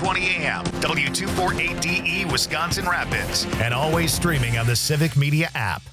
720 AM, W248DE, Wisconsin Rapids, and always streaming on the Civic Media app.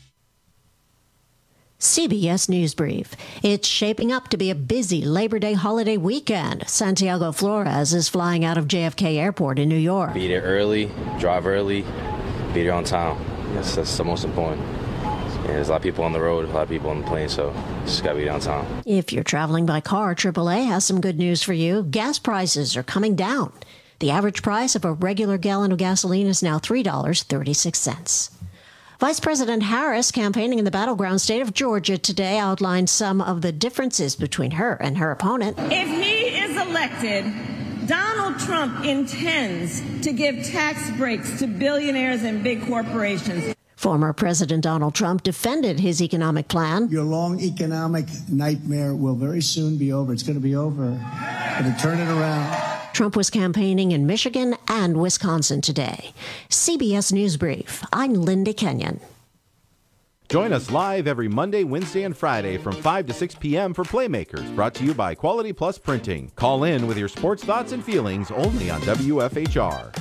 CBS News Brief. It's shaping up to be a busy Labor Day holiday weekend. Santiago Flores is flying out of JFK Airport in New York. Be there early, drive early, be there on time. Yes, that's the most important. Yeah, there's a lot of people on the road, a lot of people on the plane, so just got to be there on time. If you're traveling by car, AAA has some good news for you. Gas prices are coming down. The average price of a regular gallon of gasoline is now $3.36. Vice President Harris, campaigning in the battleground state of Georgia today, outlined some of the differences between her and her opponent. If he is elected, Donald Trump intends to give tax breaks to billionaires and big corporations. Former President Donald Trump defended his economic plan. Your long economic nightmare will very soon be over. It's going to be over. Going to turn it around. Trump was campaigning in Michigan and Wisconsin today. CBS News Brief. I'm Linda Kenyon. Join us live every Monday, Wednesday, and Friday from 5 to 6 p.m. for Playmakers, brought to you by Quality Plus Printing. Call in with your sports thoughts and feelings only on WFHR.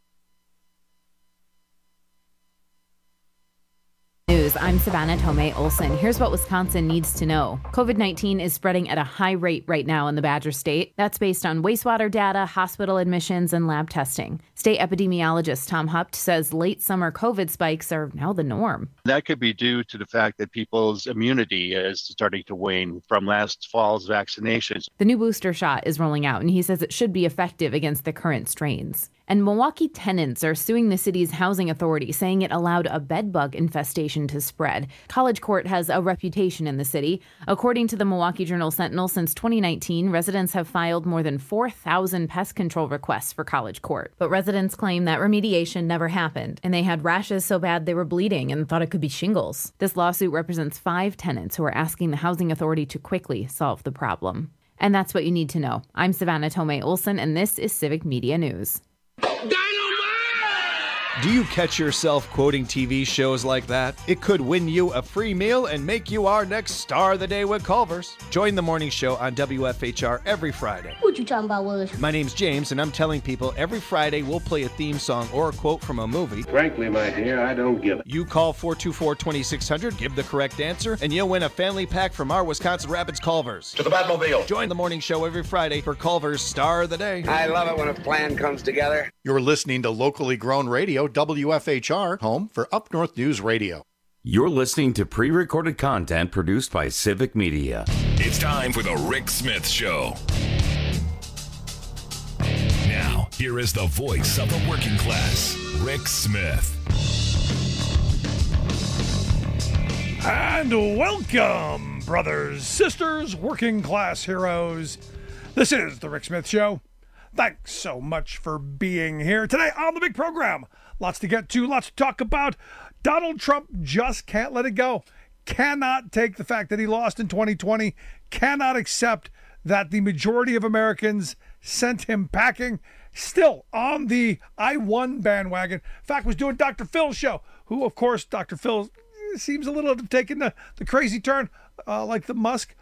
News. I'm Savannah Tomei Olson. Here's what Wisconsin needs to know. COVID-19 is spreading at a high rate right now in the Badger State. That's based on wastewater data, hospital admissions, and lab testing. State epidemiologist Tom Hupt says late summer COVID spikes are now the norm. That could be due to the fact that people's immunity is starting to wane from last fall's vaccinations. The new booster shot is rolling out, and he says it should be effective against the current strains. And Milwaukee tenants are suing the city's housing authority, saying it allowed a bedbug infestation to spread. College Court has a reputation in the city. According to the Milwaukee Journal-Sentinel, since 2019, residents have filed more than 4,000 pest control requests for College Court. But residents claim that remediation never happened, and they had rashes so bad they were bleeding and thought it could be shingles. This lawsuit represents 5 tenants who are asking the housing authority to quickly solve the problem. And that's what you need to know. I'm Savannah Tomei Olson, and this is Civic Media News. Do you catch yourself quoting TV shows like that? It could win you a free meal and make you our next star of the day with Culver's. Join the morning show on WFHR every Friday. What you talking about, Willis? My name's James, and I'm telling people every Friday we'll play a theme song or a quote from a movie. Frankly, my dear, I don't give it. You call 424-2600, give the correct answer, and you'll win a family pack from our Wisconsin Rapids Culver's. To the Batmobile. Join the morning show every Friday for Culver's Star of the Day. I love it when a plan comes together. You're listening to locally grown radio, WFHR, home for Up North News Radio. You're listening to pre-recorded content produced by Civic Media. It's time for the Rick Smith Show. Now, here is the voice of the working class, Rick Smith. And welcome, brothers, sisters, working class heroes. This is the Rick Smith Show. Thanks so much for being here today on the big program. Lots to get to, lots to talk about. Donald Trump just can't let it go. Cannot take the fact that he lost in 2020. Cannot accept that the majority of Americans sent him packing. Still on the I won bandwagon. In fact, was doing Dr. Phil's show, who, of course, Dr. Phil seems a little to have taken the crazy turn, like the Musk.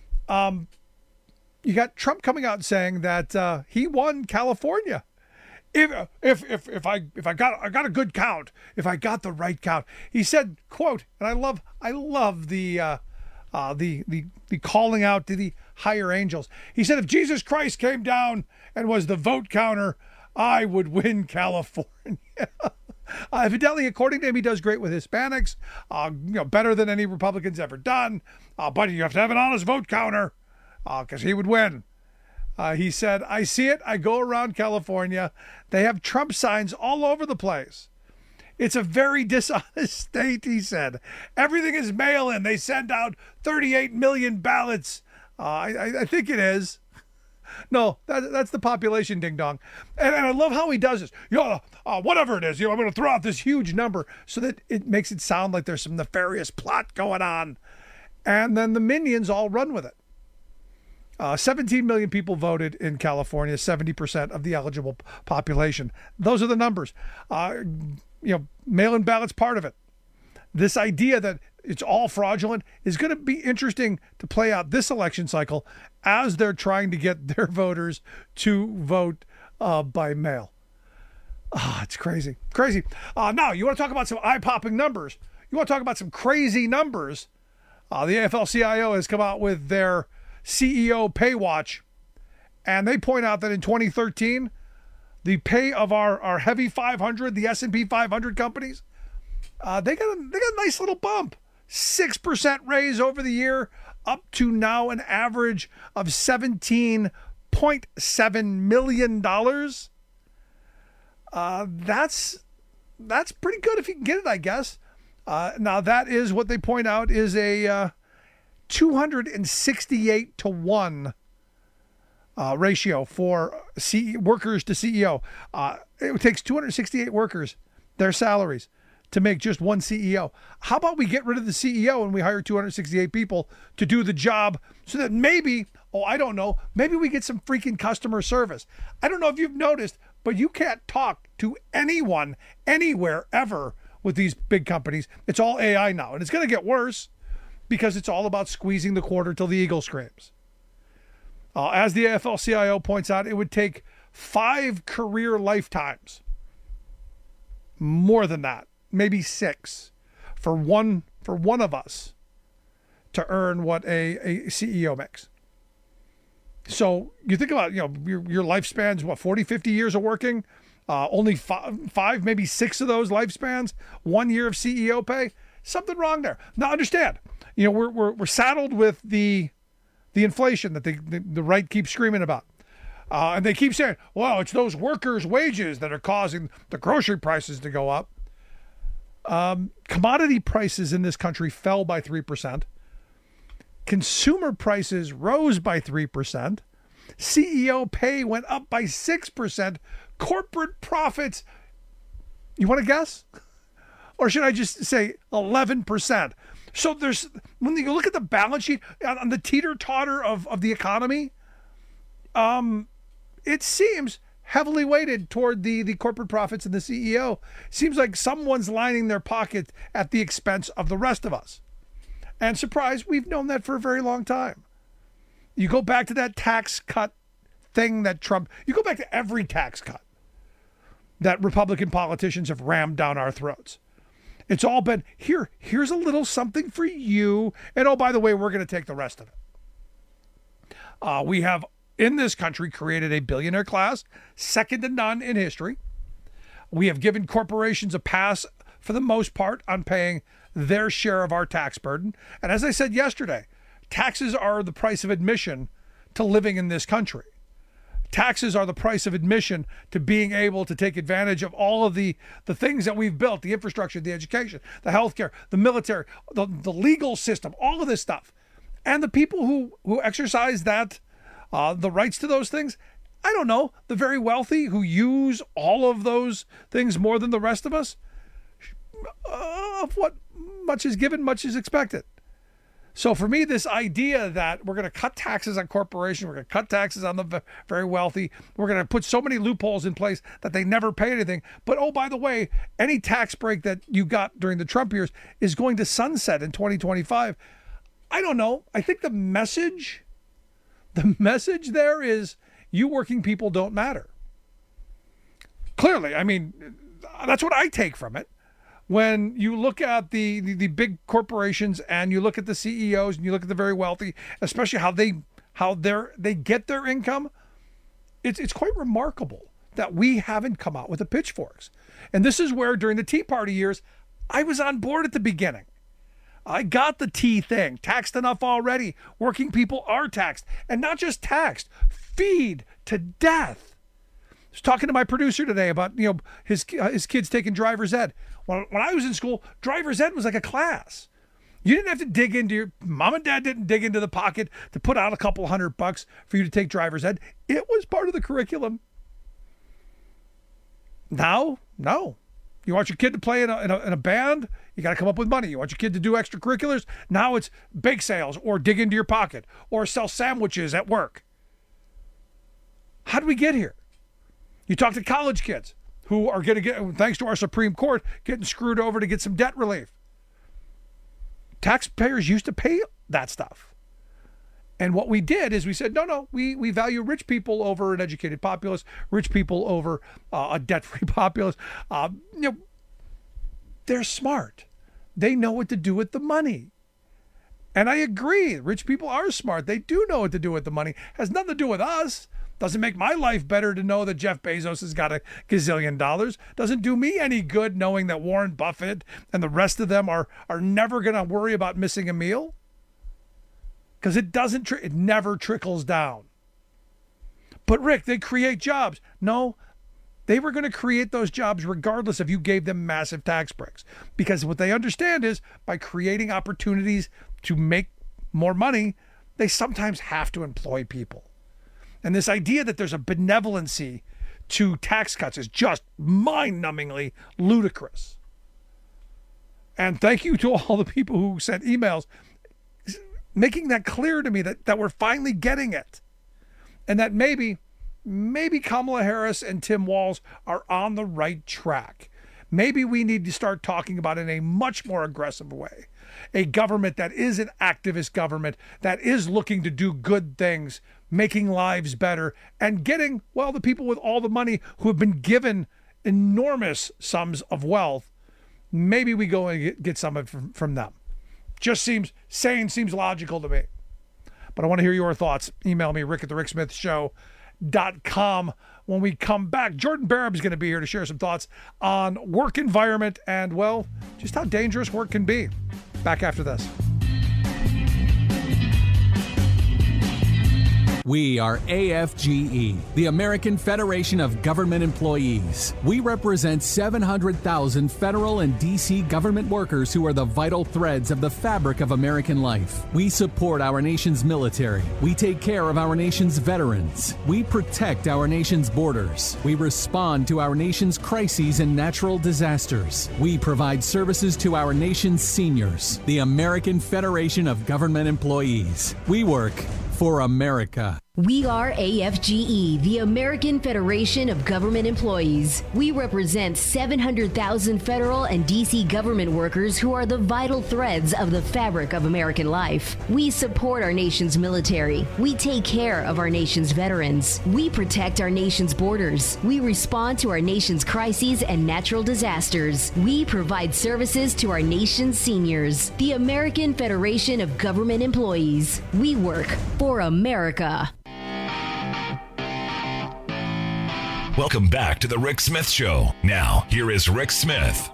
You got Trump coming out and saying that he won California. If I got a good count, if I got the right count, he said, quote, and I love the calling out to the higher angels. He said, if Jesus Christ came down and was the vote counter, I would win California. Evidently, according to him, he does great with Hispanics, better than any Republican's ever done. But you have to have an honest vote counter, because he would win. He said, I see it. I go around California. They have Trump signs all over the place. It's a very dishonest state, he said. Everything is mail-in. They send out 38 million ballots. I think it is. No, that's the population ding-dong. And I love how he does this. Whatever it is, I'm going to throw out this huge number so that it makes it sound like there's some nefarious plot going on. And then the minions all run with it. 17 million people voted in California, 70% of the eligible population. Those are the numbers. Mail-in ballots part of it. This idea that it's all fraudulent is going to be interesting to play out this election cycle as they're trying to get their voters to vote by mail. It's crazy. Crazy. Now, you want to talk about some eye-popping numbers? You want to talk about some crazy numbers? The AFL-CIO has come out with their CEO pay watch, and they point out that in 2013, the pay of our heavy 500, the S&P 500 companies, they got a nice little bump. 6% raise over the year, up to now an average of $17.7 million. That's pretty good if you can get it, I guess. Now that is what they point out is a 268-to-1 ratio for workers to CEO. It takes 268 workers, their salaries, to make just one CEO. How about we get rid of the CEO and we hire 268 people to do the job so that maybe, I don't know, maybe we get some freaking customer service. I don't know if you've noticed, but you can't talk to anyone, anywhere, ever with these big companies. It's all AI now, and it's going to get worse because it's all about squeezing the quarter till the eagle screams. As the AFL-CIO points out, it would take 5 career lifetimes, more than that, maybe 6, for one of us to earn what a CEO makes. So you think about, your lifespans, 40, 50 years of working, only 5, maybe 6 of those lifespans, 1 year of CEO pay, something wrong there. Now understand, we're saddled with the inflation that the right keeps screaming about. And they keep saying, well, it's those workers' wages that are causing the grocery prices to go up. Commodity prices in this country fell by 3%. Consumer prices rose by 3%. CEO pay went up by 6%. Corporate profits, you want to guess? Or should I just say 11%? So when you look at the balance sheet on the teeter-totter of the economy, it seems heavily weighted toward the corporate profits and the CEO. Seems like someone's lining their pocket at the expense of the rest of us. And surprise, we've known that for a very long time. You go back to that tax cut thing that you go back to every tax cut that Republican politicians have rammed down our throats. It's all been, here's a little something for you. And oh, by the way, we're going to take the rest of it. We have, in this country, created a billionaire class, second to none in history. We have given corporations a pass, for the most part, on paying their share of our tax burden. And as I said yesterday, taxes are the price of admission to living in this country. Taxes are the price of admission to being able to take advantage of all of the things that we've built, the infrastructure, the education, the healthcare, the military, the legal system, all of this stuff. And the people who exercise the rights to those things, I don't know, the very wealthy who use all of those things more than the rest of us, of what much is given, much is expected. So for me, this idea that we're going to cut taxes on corporations, we're going to cut taxes on the very wealthy, we're going to put so many loopholes in place that they never pay anything. But oh, by the way, any tax break that you got during the Trump years is going to sunset in 2025. I don't know. I think the message there is you working people don't matter. Clearly, I mean, that's what I take from it. When you look at the big corporations and you look at the CEOs and you look at the very wealthy, especially how they get their income, it's quite remarkable that we haven't come out with the pitchforks. And this is where during the Tea Party years, I was on board at the beginning. I got the tea thing, taxed enough already. Working people are taxed, and not just taxed, feed to death. I was talking to my producer today about his kids taking driver's ed. When I was in school, driver's ed was like a class. You didn't have to dig into mom and dad didn't dig into the pocket to put out a couple $100 for you to take driver's ed. It was part of the curriculum. Now, no. You want your kid to play in a band? You got to come up with money. You want your kid to do extracurriculars? Now it's bake sales or dig into your pocket or sell sandwiches at work. How did we get here? You talk to college kids who are going to get, thanks to our Supreme Court, getting screwed over to get some debt relief. Taxpayers used to pay that stuff. And what we did is we said, no, we value rich people over an educated populace, rich people over a debt-free populace. They're smart. They know what to do with the money. And I agree. Rich people are smart. They do know what to do with the money. Has nothing to do with us. Doesn't make my life better to know that Jeff Bezos has got $1 gazillion. Doesn't do me any good knowing that Warren Buffett and the rest of them are never going to worry about missing a meal. Because it never trickles down. But Rick, they create jobs. No, they were going to create those jobs regardless if you gave them massive tax breaks. Because what they understand is by creating opportunities to make more money, they sometimes have to employ people. And this idea that there's a benevolency to tax cuts is just mind-numbingly ludicrous. And thank you to all the people who sent emails making that clear to me that we're finally getting it. And that maybe Kamala Harris and Tim Walz are on the right track. Maybe we need to start talking about it in a much more aggressive way. A government that is an activist government, that is looking to do good things, making lives better, and getting, well, the people with all the money who have been given enormous sums of wealth, maybe we go and get some of it from them. Just seems sane, seems logical to me. But I want to hear your thoughts. Email me, rick@thericksmithshow.com. When we come back, Jordan Barab is going to be here to share some thoughts on work environment and, well, just how dangerous work can be. Back after this. We are AFGE, the American Federation of Government Employees. We represent 700,000 federal and D.C. government workers who are the vital threads of the fabric of American life. We support our nation's military. We take care of our nation's veterans. We protect our nation's borders. We respond to our nation's crises and natural disasters. We provide services to our nation's seniors. The American Federation of Government Employees. We work for America. We are AFGE, the American Federation of Government Employees. We represent 700,000 federal and D.C. government workers who are the vital threads of the fabric of American life. We support our nation's military. We take care of our nation's veterans. We protect our nation's borders. We respond to our nation's crises and natural disasters. We provide services to our nation's seniors. The American Federation of Government Employees. We work for America. Welcome back to the Rick Smith Show. Now, here is Rick Smith.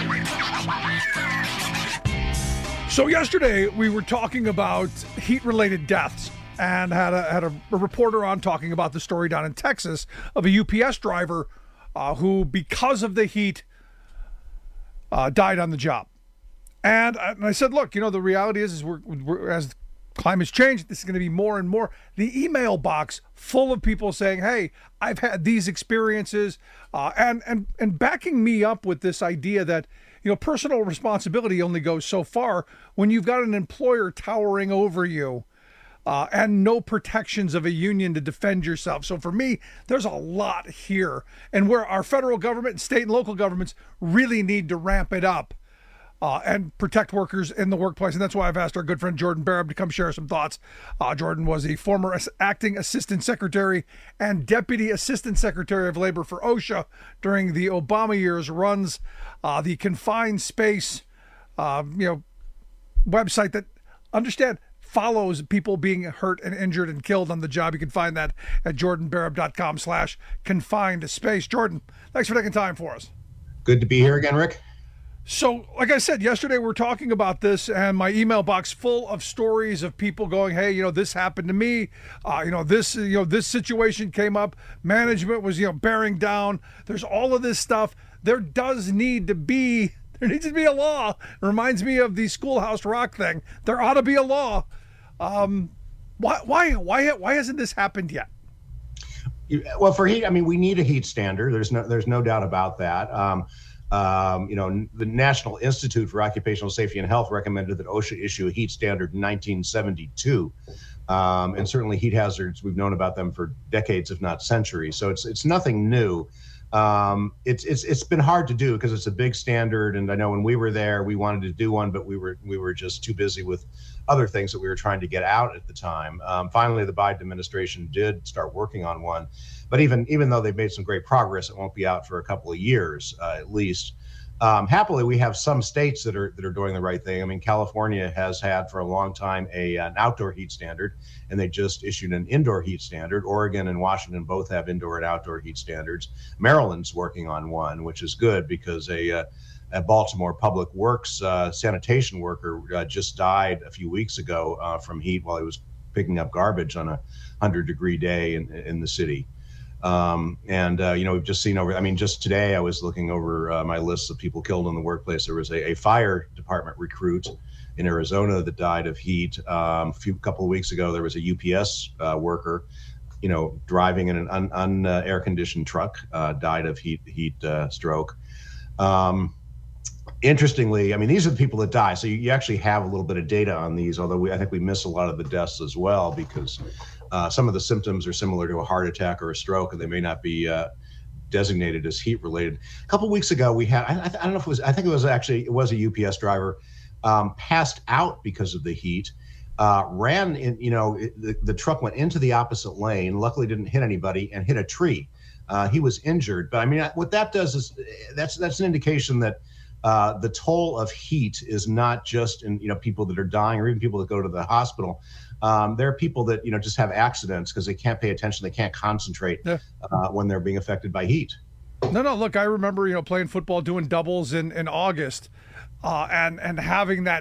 So yesterday we were talking about heat-related deaths and had a reporter on talking about the story down in Texas of a UPS driver who, because of the heat, died on the job. And I said, look, the reality is we're as climate's changed, this is going to be more and more. The email box full of people saying, hey, I've had these experiences, and backing me up with this idea that, personal responsibility only goes so far when you've got an employer towering over you and no protections of a union to defend yourself. So for me, there's a lot here, and where our federal government and state and local governments really need to ramp it up. And protect workers in the workplace. And that's why I've asked our good friend Jordan Barab to come share some thoughts. Jordan was the former acting assistant secretary and deputy assistant secretary of labor for OSHA during the Obama years, runs the Confined Space, website that, understand, follows people being hurt and injured and killed on the job. You can find that at jordanbarab.com/confined space. Jordan, thanks for taking time for us. Good to be here again, Rick. So, like I said, yesterday we were talking about this, and my email box full of stories of people going, hey, this happened to me. This situation came up. Management was, bearing down. There's all of this stuff. There needs to be a law. It reminds me of the Schoolhouse Rock thing. There ought to be a law. Why hasn't this happened yet? Well, for heat, we need a heat standard. There's no doubt about that. The National Institute for Occupational Safety and Health recommended that OSHA issue a heat standard in 1972. And certainly heat hazards, we've known about them for decades, if not centuries. So it's nothing new. It's been hard to do because it's a big standard, and I know when we were there, we wanted to do one, but we were just too busy with other things that we were trying to get out at the time. Finally, the Biden administration did start working on one, but even though they've made some great progress, it won't be out for a couple of years at least. Happily, we have some states that are doing the right thing. I mean, California has had for a long time an outdoor heat standard, and they just issued an indoor heat standard. Oregon and Washington both have indoor and outdoor heat standards. Maryland's working on one, which is good because a Baltimore Public Works sanitation worker just died a few weeks ago from heat while he was picking up garbage on a 100-degree day in the city. We've just seen just today I was looking over my list of people killed in the workplace. There was a fire department recruit in Arizona that died of heat. A couple of weeks ago, there was a UPS worker, driving in an air conditioned truck, died of heat stroke. Interestingly, I mean, these are the people that die. So you actually have a little bit of data on these, although I think we miss a lot of the deaths as well because some of the symptoms are similar to a heart attack or a stroke, and they may not be designated as heat related. A couple of weeks ago, we had, I don't know if it was, I think it was a UPS driver passed out because of the heat, ran in, the truck went into the opposite lane, luckily didn't hit anybody and hit a tree. He was injured. But I mean, what that does is that's an indication that the toll of heat is not just in, people that are dying or even people that go to the hospital. There are people that, just have accidents because they can't pay attention. They can't concentrate when they're being affected by heat. No, look, I remember, playing football, doing doubles in August. And having that,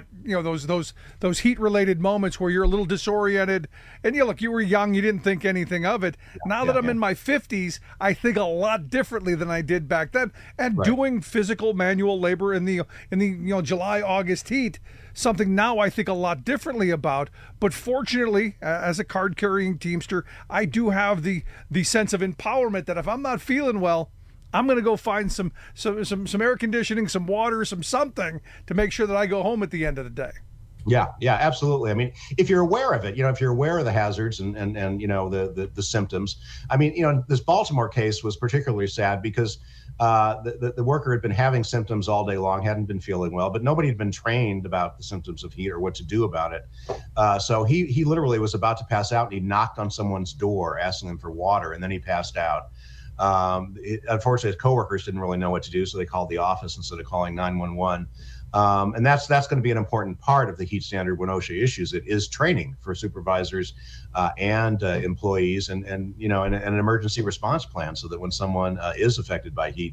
those heat-related moments where you're a little disoriented, and look, you were young, you didn't think anything of it. Now that I'm in my 50s, I think a lot differently than I did back then. And doing physical manual labor in the July, August heat, something now I think a lot differently about. But fortunately, as a card-carrying Teamster, I do have the sense of empowerment that if I'm not feeling well, I'm going to go find some air conditioning, some water, something to make sure that I go home at the end of the day. Yeah, absolutely. I mean, if you're aware of it, if you're aware of the hazards and the symptoms, I mean, this Baltimore case was particularly sad because the worker had been having symptoms all day long, hadn't been feeling well, but nobody had been trained about the symptoms of heat or what to do about it. So he literally was about to pass out, and he knocked on someone's door asking them for water, and then he passed out. Unfortunately, his coworkers didn't really know what to do, so they called the office instead of calling 911. And that's going to be an important part of the heat standard when OSHA issues it, is training for supervisors and employees, and an emergency response plan, so that when someone is affected by heat,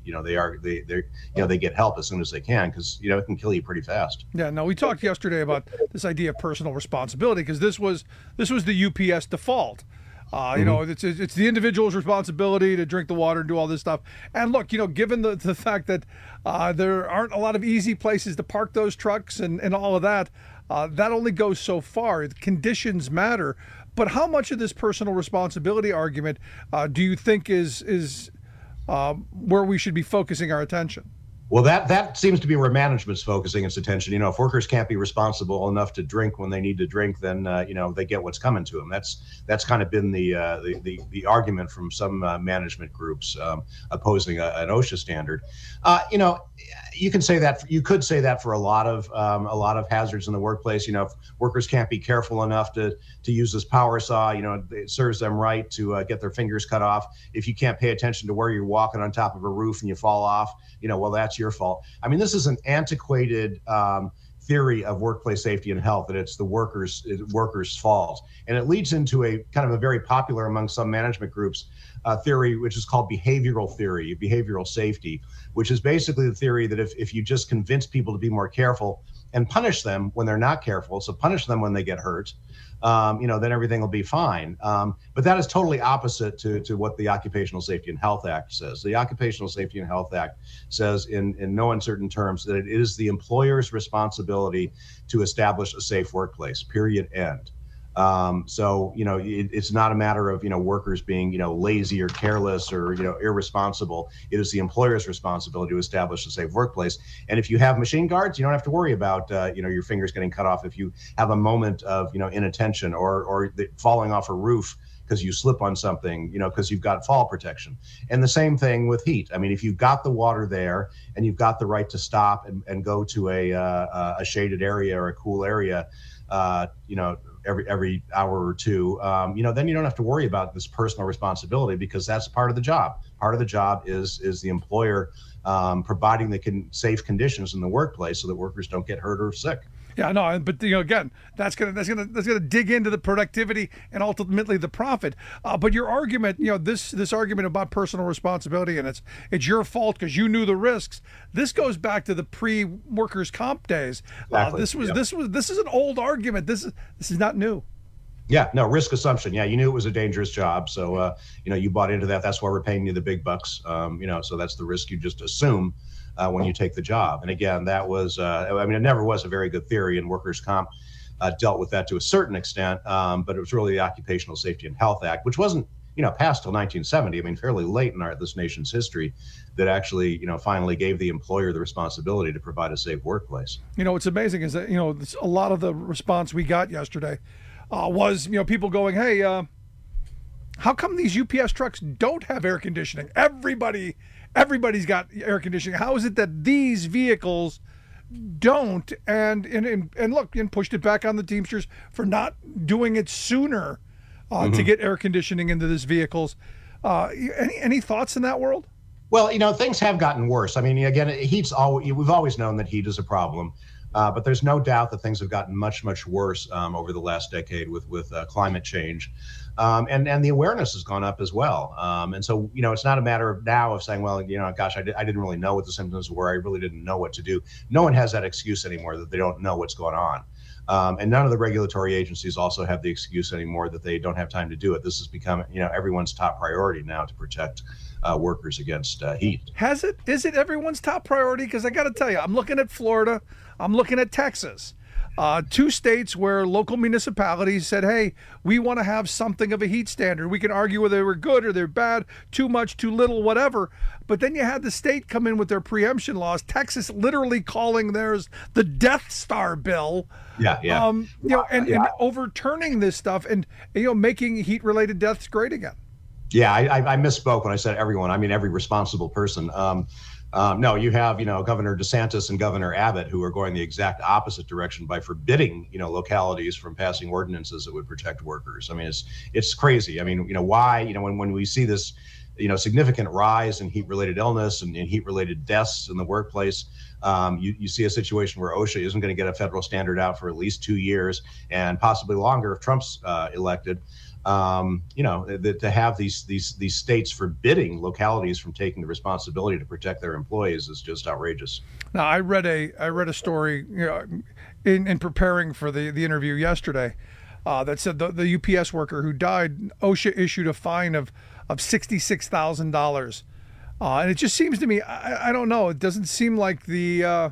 they get help as soon as they can, because it can kill you pretty fast. Yeah. No, we talked yesterday about this idea of personal responsibility, because this was the UPS default. It's the individual's responsibility to drink the water and do all this stuff. And look, given the fact that there aren't a lot of easy places to park those trucks and all of that, that only goes so far. Conditions matter. But how much of this personal responsibility argument do you think is where we should be focusing our attention? Well, that seems to be where management's focusing its attention. If workers can't be responsible enough to drink when they need to drink, then they get what's coming to them. That's kind of been the argument from some management groups opposing an OSHA standard. You could say that for a lot of hazards in the workplace. If workers can't be careful enough to use this power saw, it serves them right to get their fingers cut off. If you can't pay attention to where you're walking on top of a roof and you fall off, well, that's your fault. I mean, this is an antiquated theory of workplace safety and health, that it's the workers' fault. And it leads into a kind of a very popular among some management groups theory, which is called behavioral theory, behavioral safety, which is basically the theory that if you just convince people to be more careful and punish them when they're not careful, so punish them when they get hurt, then everything will be fine. But that is totally opposite to what the Occupational Safety and Health Act says. The Occupational Safety and Health Act says in no uncertain terms that it is the employer's responsibility to establish a safe workplace, period, end. It's not a matter of, workers being, lazy or careless or, irresponsible. It is the employer's responsibility to establish a safe workplace. And if you have machine guards, you don't have to worry about, your fingers getting cut off if you have a moment of, inattention or falling off a roof, because you slip on something, because you've got fall protection. And the same thing with heat. I mean, if you've got the water there and you've got the right to stop and go to a shaded area or a cool area, every hour or two, then you don't have to worry about this personal responsibility, because that's part of the job. Part of the job is the employer providing the safe conditions in the workplace so that workers don't get hurt or sick. Yeah, no, but again, that's gonna dig into the productivity and ultimately the profit. But your argument, this argument about personal responsibility and it's your fault because you knew the risks. This goes back to the pre-workers' comp days. Exactly. This is an old argument. This is not new. Yeah, no, risk assumption. Yeah, you knew it was a dangerous job, so you bought into that. That's why we're paying you the big bucks. So that's the risk you just assume when you take the job. And again, that was, it never was a very good theory, and workers' comp dealt with that to a certain extent, but it was really the Occupational Safety and Health Act, which wasn't, passed till 1970. I mean, fairly late in this nation's history, that actually, finally gave the employer the responsibility to provide a safe workplace. What's amazing is that, a lot of the response we got yesterday was, people going, hey, how come these UPS trucks don't have air conditioning? Everybody's got air conditioning. How is it that these vehicles don't? And look, and pushed it back on the Teamsters for not doing it sooner to get air conditioning into these vehicles. Any thoughts in that world? Well, things have gotten worse. I mean, again, we've always known that heat is a problem. But there's no doubt that things have gotten much, much worse over the last decade with climate change. And the awareness has gone up as well. And so, it's not a matter of now of saying, well, gosh, I didn't really know what the symptoms were. I really didn't know what to do. No one has that excuse anymore that they don't know what's going on. And none of the regulatory agencies also have the excuse anymore that they don't have time to do it. This has become, everyone's top priority now to protect workers against heat. Is it everyone's top priority? Because I got to tell you, I'm looking at Florida, I'm looking at Texas, two states where local municipalities said, hey, we want to have something of a heat standard. We can argue whether they were good or they're bad, too much, too little, whatever. But then you had the state come in with their preemption laws, Texas literally calling theirs the Death Star bill. Yeah. And overturning this stuff and, making heat-related deaths great again. Yeah, I misspoke when I said everyone. I mean, every responsible person. No, you have, Governor DeSantis and Governor Abbott who are going the exact opposite direction by forbidding, localities from passing ordinances that would protect workers. I mean, it's crazy. I mean, why, when we see this, significant rise in heat-related illness and heat-related deaths in the workplace, you see a situation where OSHA isn't going to get a federal standard out for at least 2 years and possibly longer if Trump's elected. To have these states forbidding localities from taking the responsibility to protect their employees is just outrageous. Now, I read a story in preparing for the interview yesterday that said the UPS worker who died, OSHA issued a fine of $66,000, and it just seems to me, I don't know, it doesn't seem like the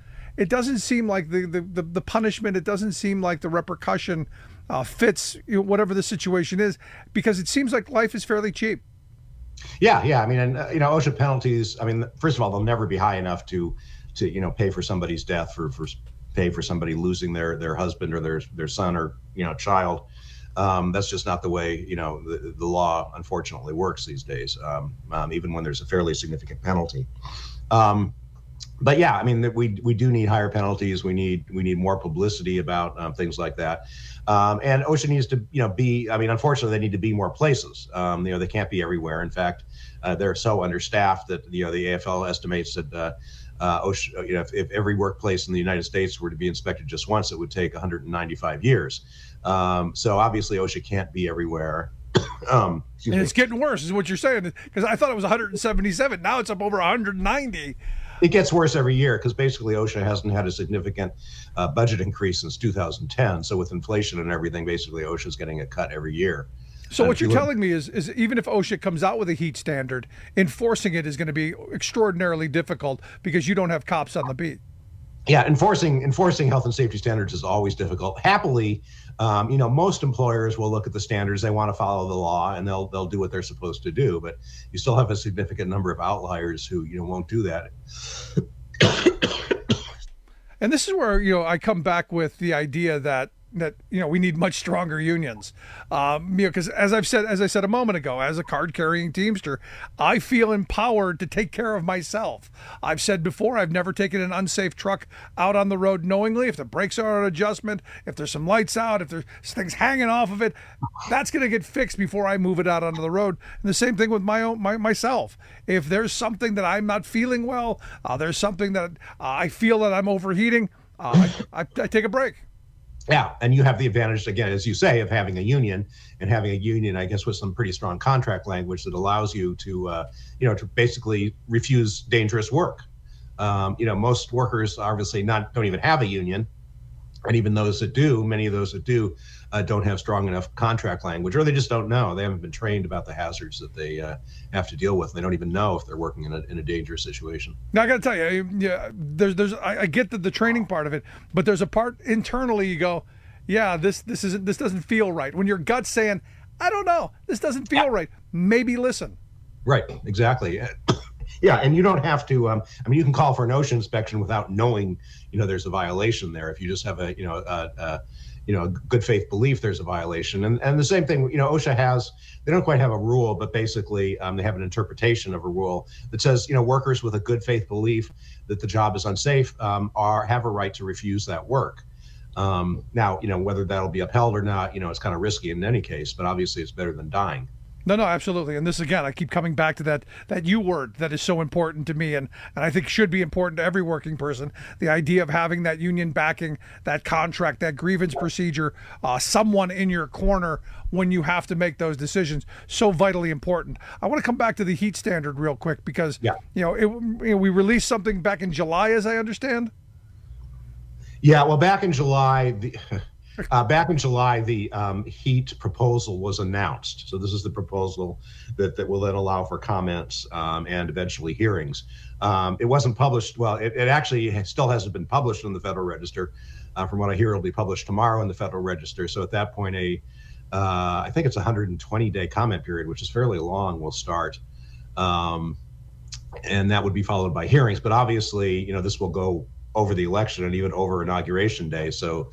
punishment, it doesn't seem like the repercussion fits whatever the situation is, because it seems like life is fairly cheap. Yeah. I mean, and OSHA penalties, I mean, first of all, they'll never be high enough to pay for somebody's death, for pay for somebody losing their husband or their son or child. That's just not the way the law unfortunately works these days, even when there's a fairly significant penalty. But yeah, I mean, we do need higher penalties. We need more publicity about things like that. And OSHA needs to, unfortunately, they need to be more places. They can't be everywhere. In fact, they're so understaffed that, the AFL estimates that OSHA, if every workplace in the United States were to be inspected just once, it would take 195 years. So obviously OSHA can't be everywhere. And it's getting worse, is what you're saying, because I thought it was 177. Now it's up over 190. It gets worse every year because basically OSHA hasn't had a significant budget increase since 2010. So with inflation and everything, basically OSHA is getting a cut every year. So what you're telling me is even if OSHA comes out with a heat standard, enforcing it is going to be extraordinarily difficult because you don't have cops on the beat. Yeah, enforcing health and safety standards is always difficult. Happily, most employers will look at the standards, they want to follow the law, and they'll do what they're supposed to do. But you still have a significant number of outliers who won't do that. And this is where I come back with the idea that we need much stronger unions. Because as I said a moment ago, as a card-carrying Teamster, I feel empowered to take care of myself. I've said before, I've never taken an unsafe truck out on the road knowingly. If the brakes are on adjustment, if there's some lights out, if there's things hanging off of it, that's going to get fixed before I move it out onto the road. And the same thing with myself. If there's something that I'm not feeling well, there's something that I feel that I'm overheating, I take a break. Yeah, and you have the advantage, again, as you say, of having a union, I guess, with some pretty strong contract language that allows you to, to basically refuse dangerous work. Most workers obviously don't even have a union, and even those that do, many of those that do, don't have strong enough contract language, or they just don't know. They haven't been trained about the hazards that they have to deal with. They don't even know if they're working in a dangerous situation. Now, I got to tell you, I get the training part of it, but there's a part internally you go, yeah, this doesn't feel right. When your gut's saying, I don't know, this doesn't feel right. Maybe listen. Right, exactly. Yeah, and you don't have to. You can call for an OSHA inspection without knowing, there's a violation there. If you just have a good faith belief there's a violation. And the same thing, OSHA has, they don't quite have a rule, but basically they have an interpretation of a rule that says, workers with a good faith belief that the job is unsafe have a right to refuse that work. Now, whether that'll be upheld or not, it's kind of risky in any case, but obviously it's better than dying. No, absolutely. And this, again, I keep coming back to that U word that is so important to me and I think should be important to every working person. The idea of having that union backing, that contract, that grievance procedure, someone in your corner when you have to make those decisions, so vitally important. I want to come back to the heat standard real quick because, we released something back in July, as I understand. Yeah, well, back in July, the heat proposal was announced. So this is the proposal that will then allow for comments and eventually hearings. It wasn't published. Well, it actually still hasn't been published in the Federal Register. From what I hear, it'll be published tomorrow in the Federal Register. So at that point, I think it's a 120-day comment period, which is fairly long, will start. And that would be followed by hearings. But obviously, this will go over the election and even over Inauguration Day. So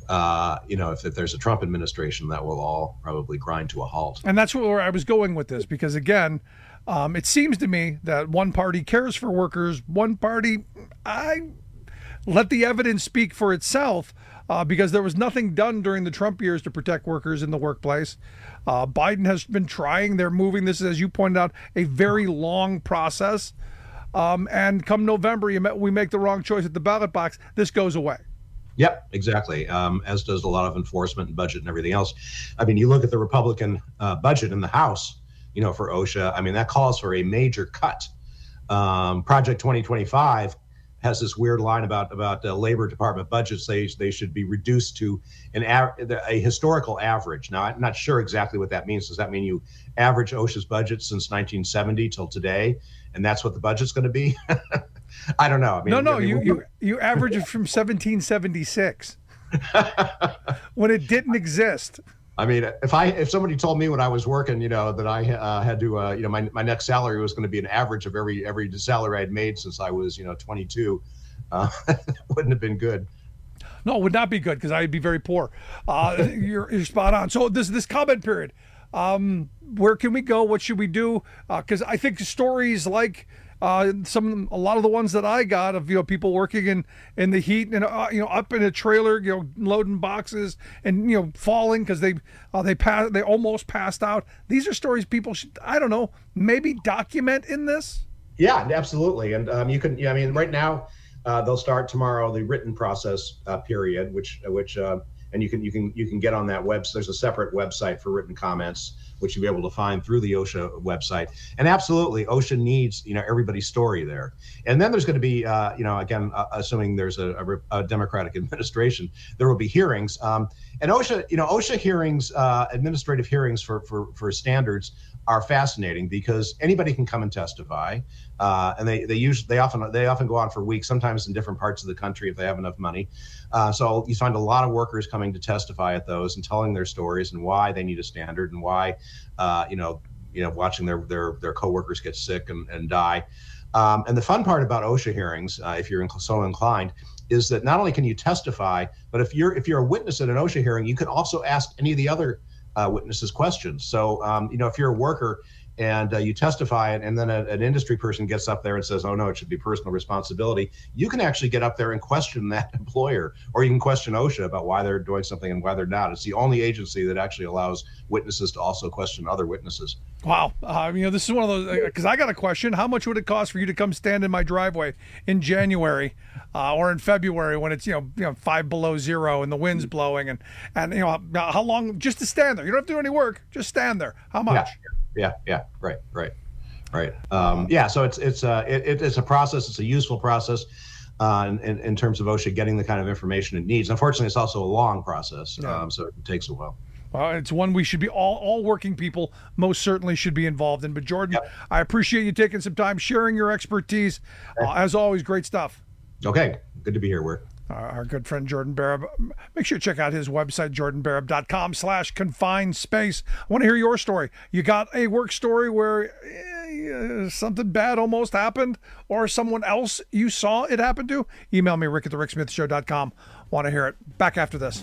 if there's a Trump administration, that will all probably grind to a halt. And that's where I was going with this, because again, it seems to me that one party cares for workers, one party, I let the evidence speak for itself, because there was nothing done during the Trump years to protect workers in the workplace. Biden has been trying. They're moving. This is, as you pointed out, a very long process. And come November, we make the wrong choice at the ballot box. This goes away. Yep, exactly. As does a lot of enforcement and budget and everything else. You look at the Republican budget in the House, for OSHA. That calls for a major cut. Project 2025 has this weird line about Labor Department budgets. They should be reduced to a historical average. Now, I'm not sure exactly what that means. Does that mean you average OSHA's budget since 1970 till today, and that's what the budget's going to be? I don't know. You average it from 1776 when it didn't exist. If somebody told me when I was working, that I had to, my next salary was going to be an average of every salary I'd made since I was, 22, wouldn't have been good. No, it would not be good because I'd be very poor. You're spot on. So this comment period, where can we go? What should we do? Because I think stories like a lot of the ones that I got of people working in the heat and up in a trailer, loading boxes and falling because they almost passed out. These are stories people should, I don't know, maybe document in this. Yeah, absolutely. And you can, right now they'll start tomorrow the written process period, which and you can get on that website. There's a separate website for written comments, which you'll be able to find through the OSHA website. And absolutely, OSHA needs, everybody's story there. And then there's going to be, again, assuming there's a Democratic administration, there will be hearings. And OSHA hearings, administrative hearings for standards are fascinating because anybody can come and testify. And they often go on for weeks, sometimes in different parts of the country if they have enough money. So you find a lot of workers coming to testify at those and telling their stories and why they need a standard and why, watching their coworkers get sick and die. And the fun part about OSHA hearings, if you're so inclined, is that not only can you testify, but if you're a witness at an OSHA hearing, you can also ask any of the other witnesses questions. So, if you're a worker and you testify and then an industry person gets up there and says, oh, no, it should be personal responsibility, you can actually get up there and question that employer, or you can question OSHA about why they're doing something and why they're not. It's the only agency that actually allows witnesses to also question other witnesses. Wow. This is one of those, because I got a question. How much would it cost for you to come stand in my driveway in January or in February when it's, 5 below zero and the wind's blowing and how long just to stand there? You don't have to do any work. Just stand there. How much? Yeah. Right. So it's a process. It's a useful process in terms of OSHA getting the kind of information it needs. Unfortunately, it's also a long process, so it takes a while. Well, it's one we should be all working people most certainly should be involved in. But Jordan, I appreciate you taking some time, sharing your expertise. As always, great stuff. Okay, good to be here, Wirt. Our good friend Jordan Barab. Make sure you check out his website, jordanbarab.com/confined space. I want to hear your story. You got a work story where something bad almost happened, or someone else you saw it happen to? Email me, rick@thericksmithshow.com. Want to hear it. Back after this.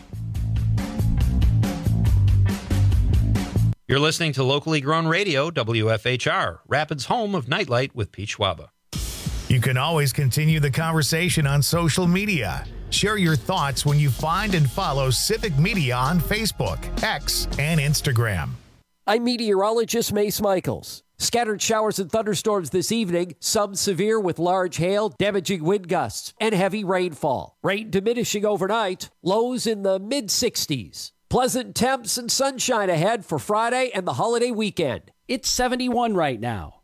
You're listening to locally grown radio, WFHR, Rapids' home of Nightlight with Pete Schwaba. You can always continue the conversation on social media. Share your thoughts when you find and follow Civic Media on Facebook, X, and Instagram. I'm meteorologist Mace Michaels. Scattered showers and thunderstorms this evening, some severe with large hail, damaging wind gusts, and heavy rainfall. Rain diminishing overnight, lows in the mid-60s. Pleasant temps and sunshine ahead for Friday and the holiday weekend. It's 71 right now.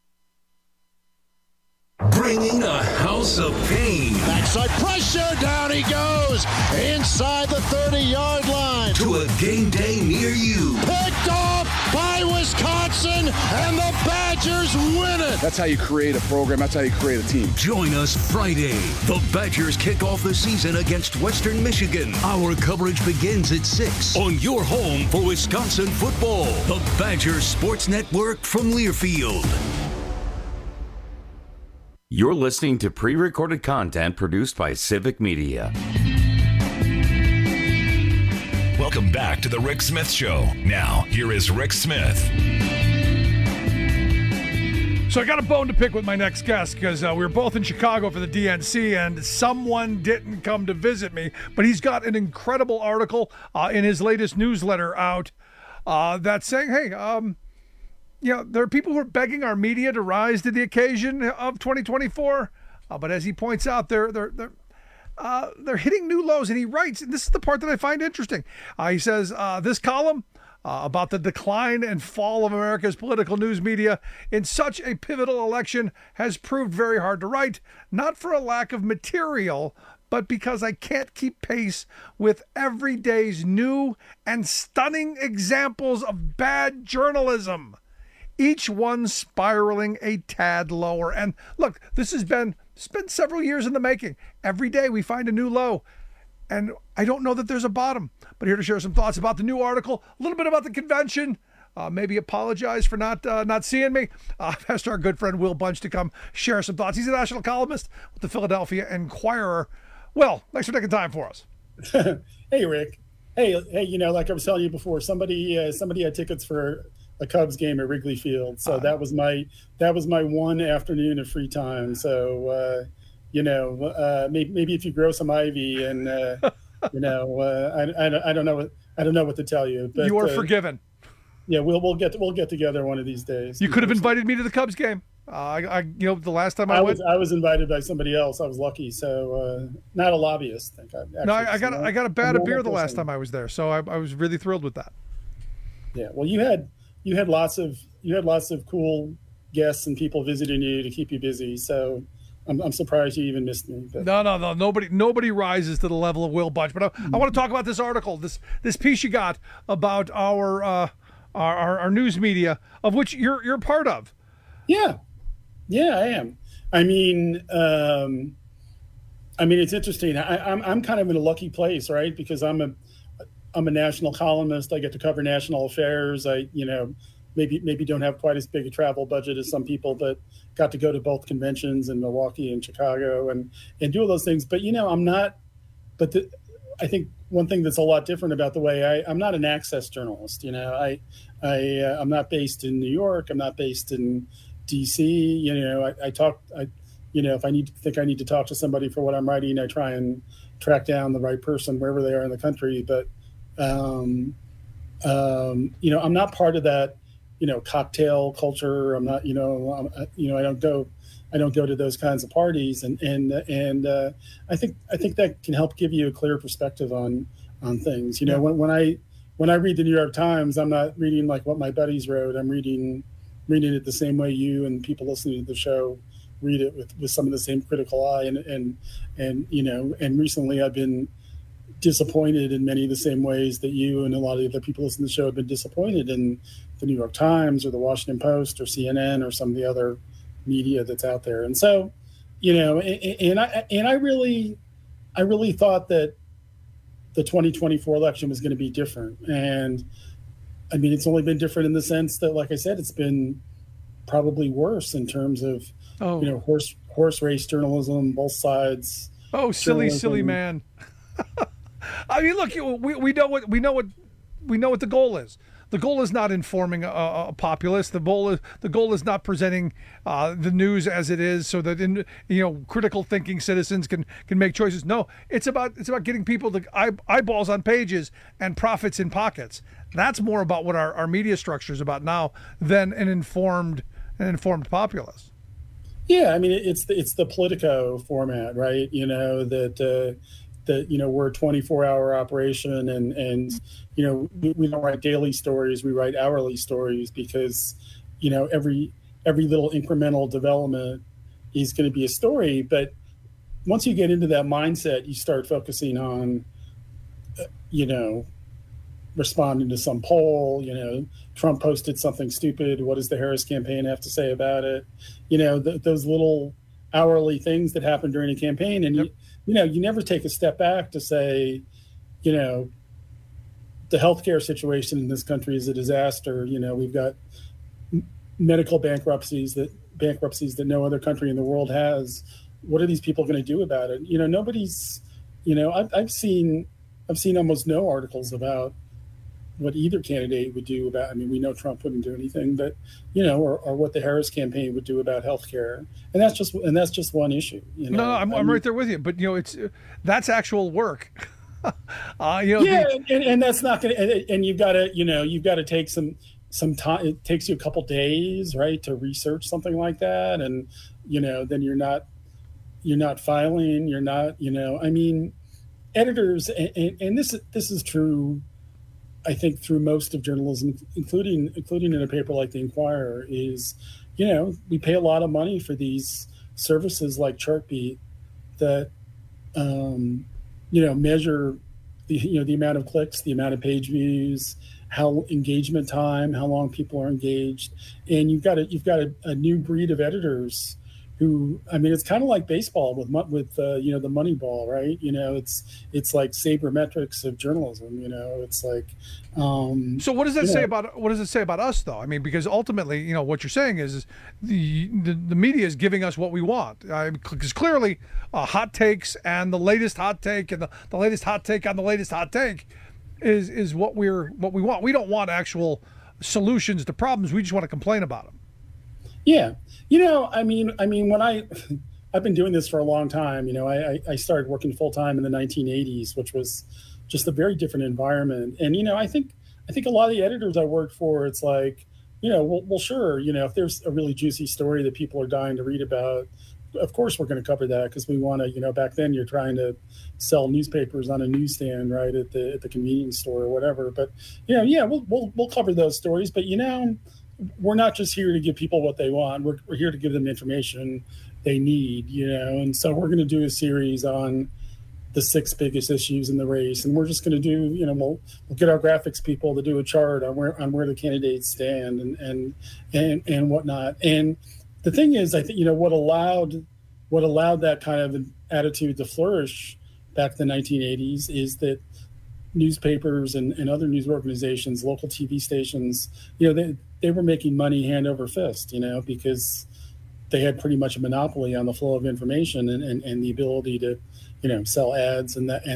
Bringing a house of pain. Backside pressure, down he goes. Inside the 30-yard line. To a game day near you. Picked off by Wisconsin, and the Badgers win it. That's how you create a program. That's how you create a team. Join us Friday. The Badgers kick off the season against Western Michigan. Our coverage begins at 6 on your home for Wisconsin football. The Badgers Sports Network from Learfield. You're listening to pre-recorded content produced by Civic Media. Welcome back to the Rick Smith Show. Now, here is Rick Smith. So I got a bone to pick with my next guest because we were both in Chicago for the DNC and someone didn't come to visit me, but he's got an incredible article in his latest newsletter out that's saying, hey, there are people who are begging our media to rise to the occasion of 2024, but as he points out, they're hitting new lows. And he writes, and this is the part that I find interesting. He says this column about the decline and fall of America's political news media in such a pivotal election has proved very hard to write, not for a lack of material, but because I can't keep pace with every day's new and stunning examples of bad journalism. Each one spiraling a tad lower. And look, it's been several years in the making. Every day we find a new low. And I don't know that there's a bottom. But here to share some thoughts about the new article, a little bit about the convention, maybe apologize for not seeing me. I've asked our good friend Will Bunch to come share some thoughts. He's a national columnist with the Philadelphia Inquirer. Will, thanks for taking time for us. Hey, Rick. Hey, like I was telling you before, somebody had tickets for a Cubs game at Wrigley Field. So that was my one afternoon of free time. So, maybe if you grow some ivy and, I don't know what to tell you, but you are forgiven. Yeah, we'll get together one of these days. You could have invited me to the Cubs game. The last time I went, I was invited by somebody else. I was lucky. So, not a lobbyist. I got a bat of beer the last time I was there. So I was really thrilled with that. Yeah. Well, you had lots of cool guests and people visiting you to keep you busy. So I'm surprised you even missed me. But. No. Nobody rises to the level of Will Bunch. But I want to talk about this article, this piece you got about our news media, of which you're part of. Yeah, I am. I mean, it's interesting. I'm kind of in a lucky place, right? Because I'm a national columnist. I get to cover national affairs. maybe don't have quite as big a travel budget as some people, but got to go to both conventions in Milwaukee and Chicago and do all those things. But, I'm not, I think one thing that's a lot different about the way I'm not an access journalist. I'm not based in New York. I'm not based in DC. If I think I need to talk to somebody for what I'm writing, I try and track down the right person wherever they are in the country. But, I'm not part of that, cocktail culture. I'm not, I don't go to those kinds of parties. And I think that can help give you a clear perspective on things. When I read the New York Times, I'm not reading like what my buddies wrote. I'm reading it the same way you and people listening to the show read it with some of the same critical eye. And recently I've been disappointed in many of the same ways that you and a lot of the other people listening to the show have been disappointed in the New York Times or the Washington Post or CNN or some of the other media that's out there. And so, I really thought that the 2024 election was going to be different. And I mean, it's only been different in the sense that, like I said, it's been probably worse in terms of, horse race journalism, both sides. Oh, silly man. I mean, look, we know what the goal is. The goal is not informing a populace. The goal is not presenting the news as it is, so that critical thinking citizens can make choices. No, it's about getting people to eyeballs on pages and profits in pockets. That's more about what our media structure is about now than an informed populace. Yeah, I mean, it's the Politico format, right? That we're a 24-hour operation and we don't write daily stories, we write hourly stories because every little incremental development is going to be a story. But once you get into that mindset, you start focusing on responding to some poll. Trump posted something stupid, what does the Harris campaign have to say about it? Those little hourly things that happen during a campaign. And you never take a step back to say, the healthcare situation in this country is a disaster. We've got medical bankruptcies that no other country in the world has. What are these people going to do about it? Nobody's, I've seen almost no articles about what either candidate would do about, we know Trump wouldn't do anything, but, or what the Harris campaign would do about healthcare. And that's just one issue. No, I'm right there with you, but that's actual work. And that's not going to, and you've got to take some time. It takes you a couple days, right, to research something like that. And, then you're not filing, you're not, editors, and this is true, I think, through most of journalism, including in a paper like the Inquirer, is, we pay a lot of money for these services like Chartbeat that, measure the amount of clicks, the amount of page views, how engagement time, how long people are engaged, and you've got a new breed of editors who, it's kind of like baseball with the Moneyball, right? It's like sabermetrics of journalism. It's like. So what does that say about us, though? Because ultimately, what you're saying is the media is giving us what we want. Because clearly, hot takes and the latest hot take and the latest hot take on the latest hot take is what we want. We don't want actual solutions to problems. We just want to complain about them. Yeah. When I've been doing this for a long time, I started working full time in the 1980s, which was just a very different environment. And, I think a lot of the editors I worked for, it's like, well, sure. If there's a really juicy story that people are dying to read about, of course we're going to cover that because we want to, back then you're trying to sell newspapers on a newsstand, right, at the convenience store or whatever. But, we'll cover those stories. But, we're not just here to give people what they want. We're here to give them information they need, and so we're going to do a series on the 6 biggest issues in the race. And we're just going to do, we'll get our graphics people to do a chart on where the candidates stand and whatnot. And the thing is, I think, what allowed that kind of attitude to flourish back in the 1980s is that newspapers and other news organizations, local TV stations, they were making money hand over fist, because they had pretty much a monopoly on the flow of information and the ability to, sell ads and that,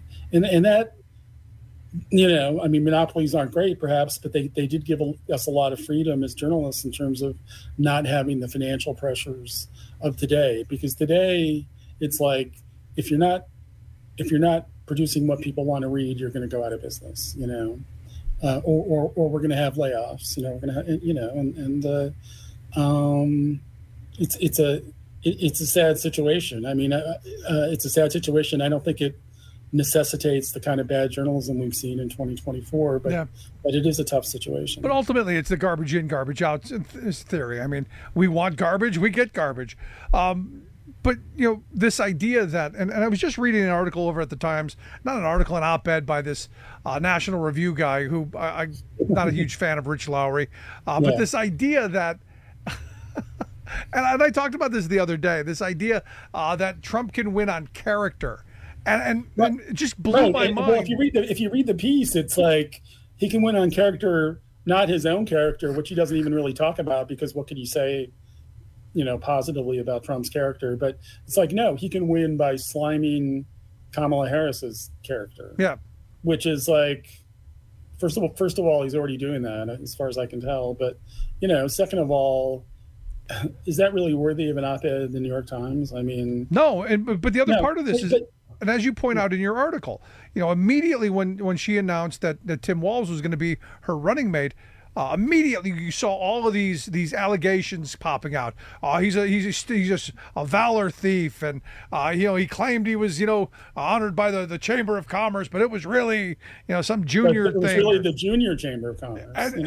monopolies aren't great perhaps, but they did give us a lot of freedom as journalists in terms of not having the financial pressures of today, because today it's like, if you're not producing what people want to read, you're going to go out of business, or we're going to have layoffs, we're going to have, it's a sad situation. It's a sad situation. I don't think it necessitates the kind of bad journalism we've seen in 2024, but it is a tough situation. But ultimately, it's the garbage in, garbage out theory. We want garbage, we get garbage. But, this idea that, and I was just reading an article over at the Times, not an article, an op-ed by this National Review guy who I'm not a huge fan of, Rich Lowry, but this idea that, and I talked about this the other day, this idea that Trump can win on character. And it just blew my mind. Well, if you read the piece, it's like he can win on character, not his own character, which he doesn't even really talk about, because what could he say, positively about Trump's character? But it's like, no, he can win by sliming Kamala Harris's character. Yeah, which is like, first of all, he's already doing that as far as I can tell. But second of all, is that really worthy of an op-ed in the New York Times? No. But the other part of this is. And as you point out in your article, immediately when she announced that Tim Walz was going to be her running mate, immediately you saw all of these allegations popping out. He's a valor thief, and he claimed he was honored by the Chamber of Commerce, but it was really some junior thing. It was really the Junior Chamber of Commerce.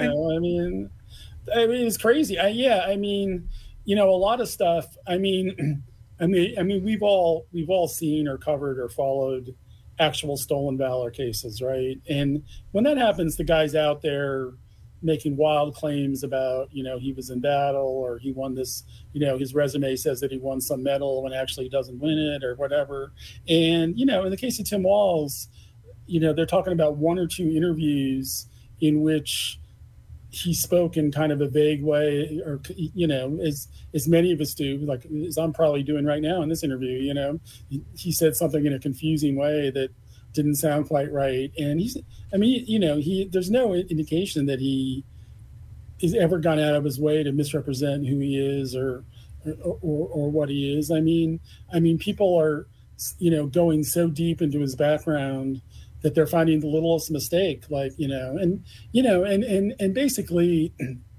It's crazy. A lot of stuff. We've all seen or covered or followed actual stolen valor cases, right? And when that happens, the guy's out there making wild claims about, he was in battle, or he won this, his resume says that he won some medal when actually he doesn't win it, or whatever. And, in the case of Tim Walz, they're talking about one or two interviews in which he spoke in kind of a vague way, or, as many of us do, like as I'm probably doing right now in this interview, he said something in a confusing way that didn't sound quite right. And there's no indication that he has ever gone out of his way to misrepresent who he is or what he is. People are, going so deep into his background that they're finding the littlest mistake, and basically,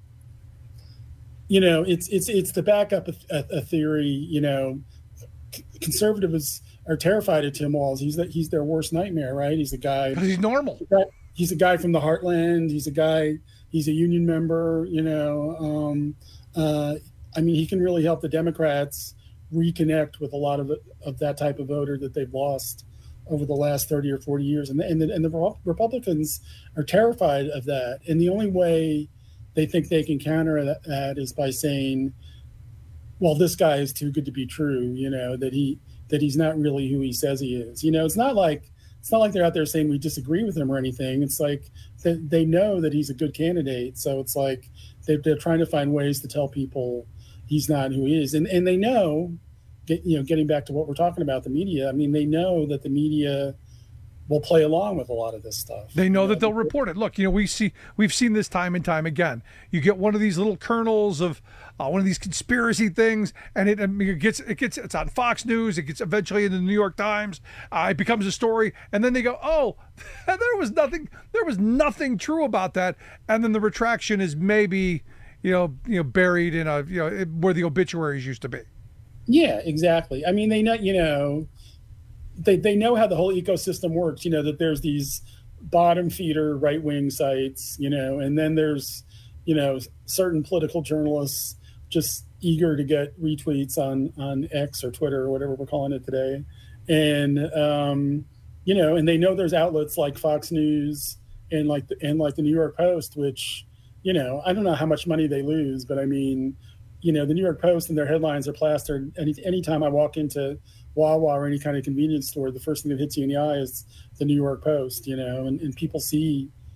it's the backup a theory. Conservatives are terrified of Tim Walz. He's their worst nightmare, right? He's a guy. But he's normal. He's a guy from the heartland. He's a union member. He can really help the Democrats reconnect with a lot of that type of voter that they've lost over the last 30 or 40 years. And the Republicans are terrified of that. And the only way they think they can counter that is by saying, well, this guy is too good to be true, that he's not really who he says he is. It's not like they're out there saying we disagree with him or anything. It's like they know that he's a good candidate. So it's like they're trying to find ways to tell people he's not who he is. And they know, getting back to what we're talking about, the media, they know that the media will play along with a lot of this stuff. They know that they'll report it. Look, we've seen this time and time again. You get one of these little kernels of one of these conspiracy things, and it's on Fox News. It gets eventually in the New York Times. It becomes a story, and then they go, "Oh, there was nothing true about that," and then the retraction is maybe buried in where the obituaries used to be. Yeah, exactly. They know, they know how the whole ecosystem works, that there's these bottom feeder right-wing sites, and then there's, certain political journalists just eager to get retweets on X or Twitter or whatever we're calling it today. And, and they know there's outlets like Fox News and like the New York Post, which, I don't know how much money they lose, but the New York Post and their headlines are plastered. Anytime I walk into Wawa or any kind of convenience store, the first thing that hits you in the eye is the New York Post, and people see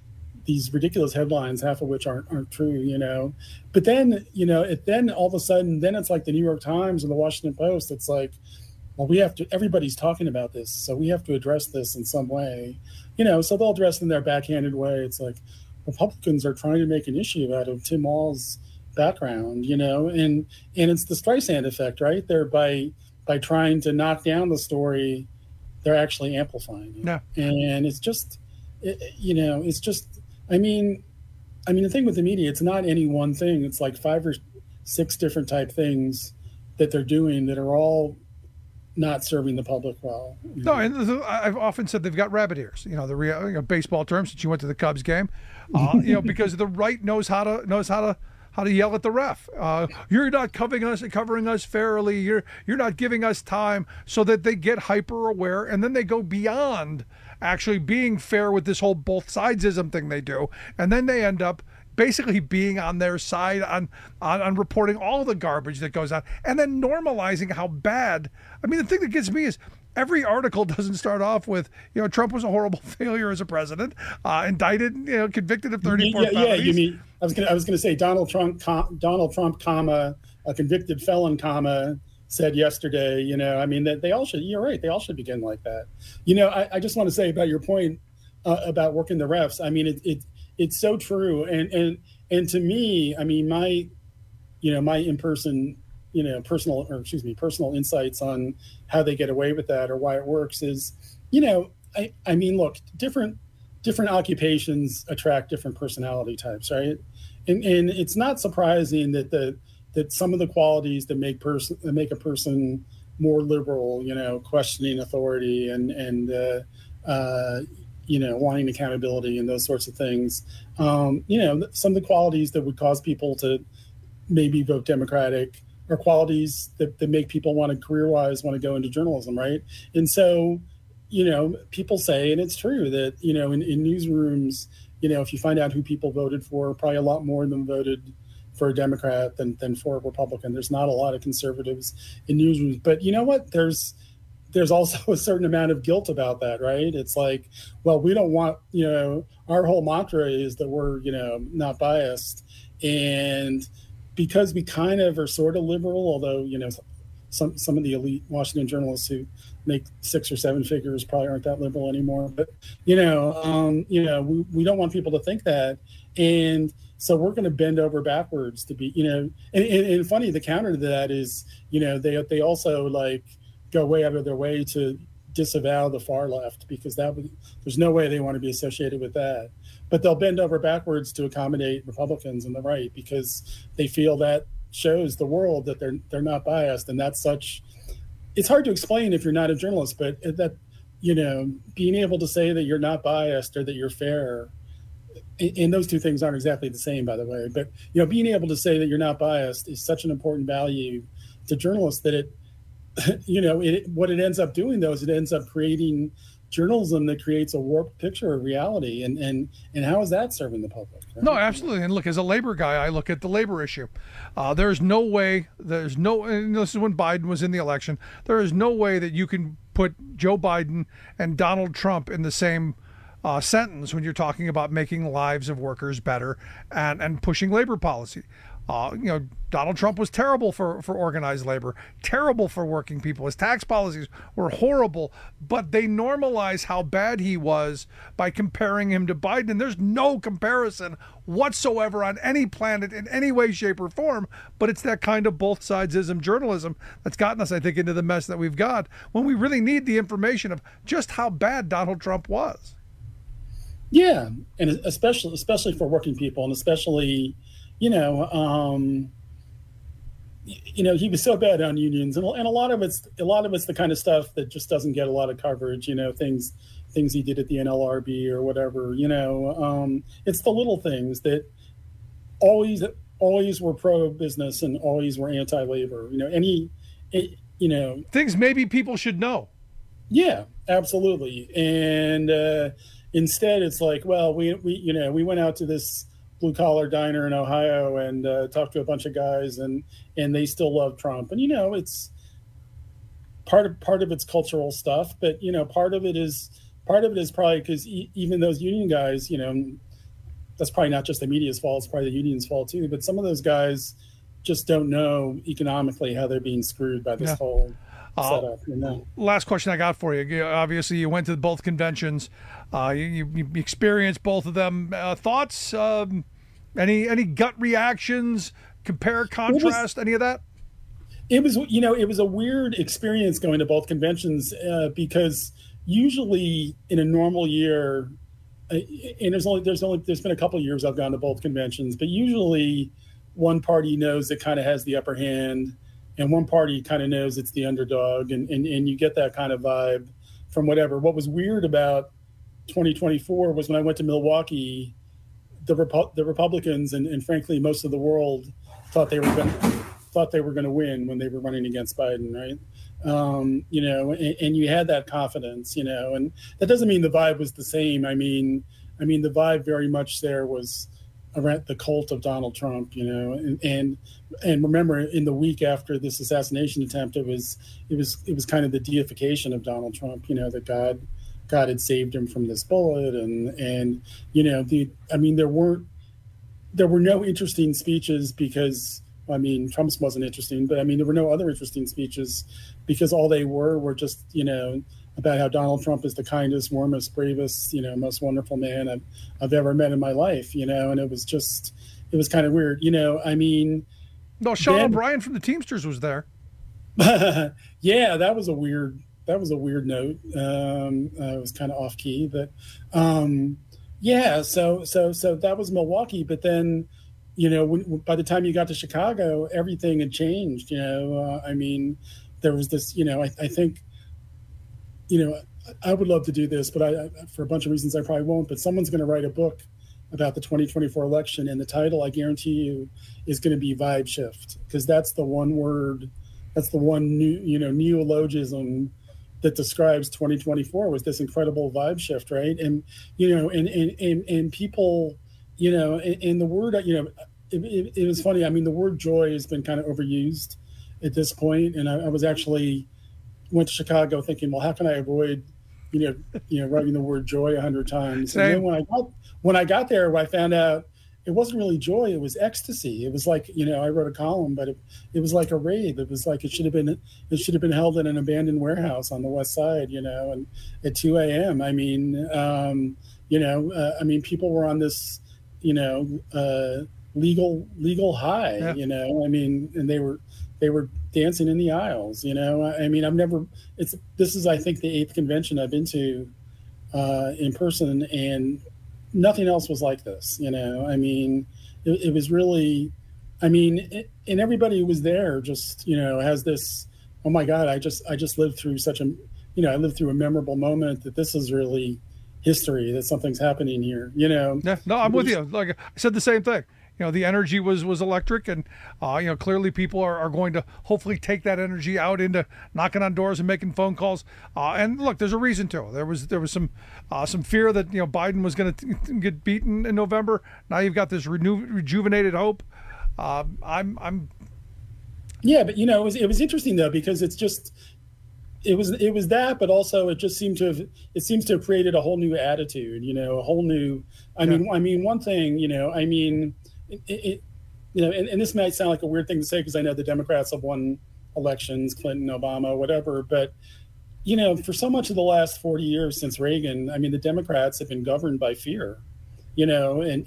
these ridiculous headlines, half of which aren't true, you know. But then, you know, then all of a sudden, then it's like the New York Times and the Washington Post. It's like, well, everybody's talking about this, so we have to address this in some way, you know. So they'll address it in their backhanded way. It's like Republicans are trying to make an issue out of Tim Walz's background, you know, and it's the Streisand effect, right? They're by trying to knock down the story, they're actually amplifying it. Yeah. And it's just, you know, it's just, I mean, the thing with the media, it's not any one thing. It's like 5 or 6 different type things that they're doing that are all not serving the public well. No, and I've often said they've got rabbit ears. You know, the baseball term, since you went to the Cubs game, you know, because the right knows how to yell at the ref. You're not covering us fairly. You're not giving us time, so that they get hyper aware, and then they go beyond actually being fair with this whole both sidesism thing they do, and then they end up basically being on their side on reporting all the garbage that goes on, and then normalizing how bad. I mean, the thing that gets me is every article doesn't start off with, you know, Trump was a horrible failure as a president, indicted, you know, convicted of 34 felonies. Yeah, you mean I was gonna say Donald Trump, comma, a convicted felon, comma, said yesterday. You know, I mean that they all should. You're right. They all should begin like that. You know, I just want to say about your point about working the refs. I mean, it's so true. And to me, I mean, my in-person, you know, personal insights on how they get away with that or why it works is, you know, I mean, look, different occupations attract different personality types, right? And it's not surprising that some of the qualities that make a person more liberal, you know, questioning authority and you know, wanting accountability and those sorts of things, you know, some of the qualities that would cause people to maybe vote Democratic are qualities that make people want to career-wise want to go into journalism, right? And so, you know, people say, and it's true, that, you know, in newsrooms, you know, if you find out who people voted for, probably a lot more of them voted for a Democrat than for a Republican. There's not a lot of conservatives in newsrooms. But you know what? There's also a certain amount of guilt about that, right? It's like, well, we don't want, you know, our whole mantra is that we're, you know, not biased. And because we kind of are sort of liberal, although, you know, some of the elite Washington journalists who make 6 or 7 figures probably aren't that liberal anymore. But, you know, we don't want people to think that. And so we're going to bend over backwards to be, you know, and funny, the counter to that is, you know, they also like go way out of their way to disavow the far left, because there's no way they want to be associated with that. But they'll bend over backwards to accommodate Republicans and the right, because they feel that shows the world that they're not biased. And that's such, it's hard to explain if you're not a journalist, but that, you know, being able to say that you're not biased or that you're fair, and those two things aren't exactly the same, by the way, but, you know, being able to say that you're not biased is such an important value to journalists that it, you know, what it ends up doing, though, is it ends up creating journalism that creates a warped picture of reality. And how is that serving the public? Right? No, absolutely. And look, as a labor guy, I look at the labor issue. There's no way, and this is when Biden was in the election, there is no way that you can put Joe Biden and Donald Trump in the same sentence when you're talking about making the lives of workers better and pushing labor policy. You know, Donald Trump was terrible for organized labor, terrible for working people. His tax policies were horrible, but they normalize how bad he was by comparing him to Biden. And there's no comparison whatsoever on any planet in any way, shape, or form, but it's that kind of both sidesism journalism that's gotten us, I think, into the mess that we've got when we really need the information of just how bad Donald Trump was. Yeah, and especially for working people, and especially, you know, he was so bad on unions, and a lot of it's the kind of stuff that just doesn't get a lot of coverage. You know, things he did at the NLRB or whatever. You know, it's the little things that always were pro-business and always were anti-labor. You know, things maybe people should know. Yeah, absolutely. And instead, it's like, well, we went out to this blue collar diner in Ohio and talked to a bunch of guys, and they still love Trump. And, you know, it's part of it's cultural stuff, but, you know, part of it is probably because even those union guys, you know, that's probably not just the media's fault, it's probably the union's fault too. But some of those guys just don't know economically how they're being screwed by this whole setup. Last question I got for you. Obviously, you went to both conventions. You experienced both of them. Thoughts? Any gut reactions? Compare, contrast, any of that? It was, it was a weird experience going to both conventions because usually in a normal year, and there's been a couple of years I've gone to both conventions, but usually one party knows it kind of has the upper hand, and one party kind of knows it's the underdog, and you get that kind of vibe from whatever. What was weird about 2024 was when I went to Milwaukee, the Republicans and frankly most of the world thought they were going to win when they were running against Biden, right? And you had that confidence, and that doesn't mean the vibe was the same. I mean, the vibe very much there was around the cult of Donald Trump, and remember in the week after this assassination attempt, it was kind of the deification of Donald Trump, that God had saved him from this bullet, and there were no interesting speeches because, Trump's wasn't interesting, but there were no other interesting speeches because all they were just, about how Donald Trump is the kindest, warmest, bravest, most wonderful man I've ever met in my life, and it was kind of weird, No, Sean O'Brien from the Teamsters was there. Yeah, that was a weird note. It was kind of off key, but yeah. So that was Milwaukee. But then, by the time you got to Chicago, everything had changed. There was this. I think, I would love to do this, but I for a bunch of reasons I probably won't. But someone's going to write a book about the 2024 election, and the title, I guarantee you, is going to be vibe shift, because that's the one word. That's the one neologism that describes 2024 was this incredible vibe shift, right? And and people, and the word, it was funny. The word joy has been kind of overused at this point, and I was actually went to Chicago thinking, well, how can I avoid, writing the word joy 100 times? And then when I got there, I found out it wasn't really joy. It was ecstasy. It was like, I wrote a column, but it was like a rave. It was like it should have been held in an abandoned warehouse on the West Side, and at 2 a.m. People were on this, legal high, and they were dancing in the aisles, this is, I think, the 8th convention I've been to in person, and nothing else was like this, it was really, and everybody who was there just, has this, oh my God, I just lived through I lived through a memorable moment, that this is really history, that something's happening here, Yeah, no, I'm with you. Like I said, the same thing. The energy was electric, and clearly people are going to hopefully take that energy out into knocking on doors and making phone calls. And look, there's a reason to. There was some fear that Biden was going to get beaten in November. Now you've got this rejuvenated hope. I'm. Yeah, but it was interesting though, because it's just. It was that, but also it seems to have created a whole new attitude, a whole new. One thing, and this might sound like a weird thing to say because I know the Democrats have won elections, Clinton, Obama, whatever. But, for so much of the last 40 years since Reagan, the Democrats have been governed by fear, can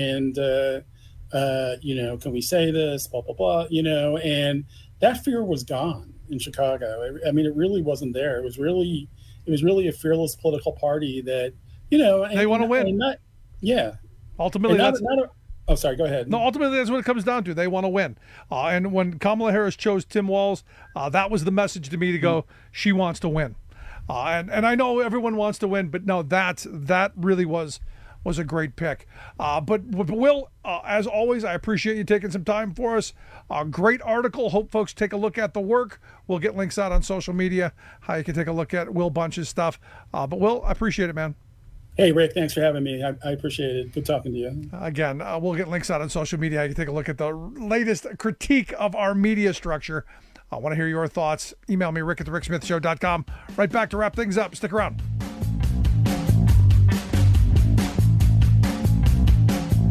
we say this, blah, blah, blah, and that fear was gone in Chicago. It really wasn't there. It was really a fearless political party that, they want to win. Ultimately, oh, sorry, go ahead. No, ultimately, that's what it comes down to. They want to win. And when Kamala Harris chose Tim Walz, that was the message to me to go, she wants to win. And I know everyone wants to win, but no, that really was a great pick. But Will, as always, I appreciate you taking some time for us. Great article. Hope folks take a look at the work. We'll get links out on social media, how you can take a look at Will Bunch's stuff. But Will, I appreciate it, man. Hey, Rick, thanks for having me. I appreciate it. Good talking to you. Again, we'll get links out on social media. You can take a look at the latest critique of our media structure. I want to hear your thoughts. Email me, rick@thericksmithshow.com. Right back to wrap things up. Stick around.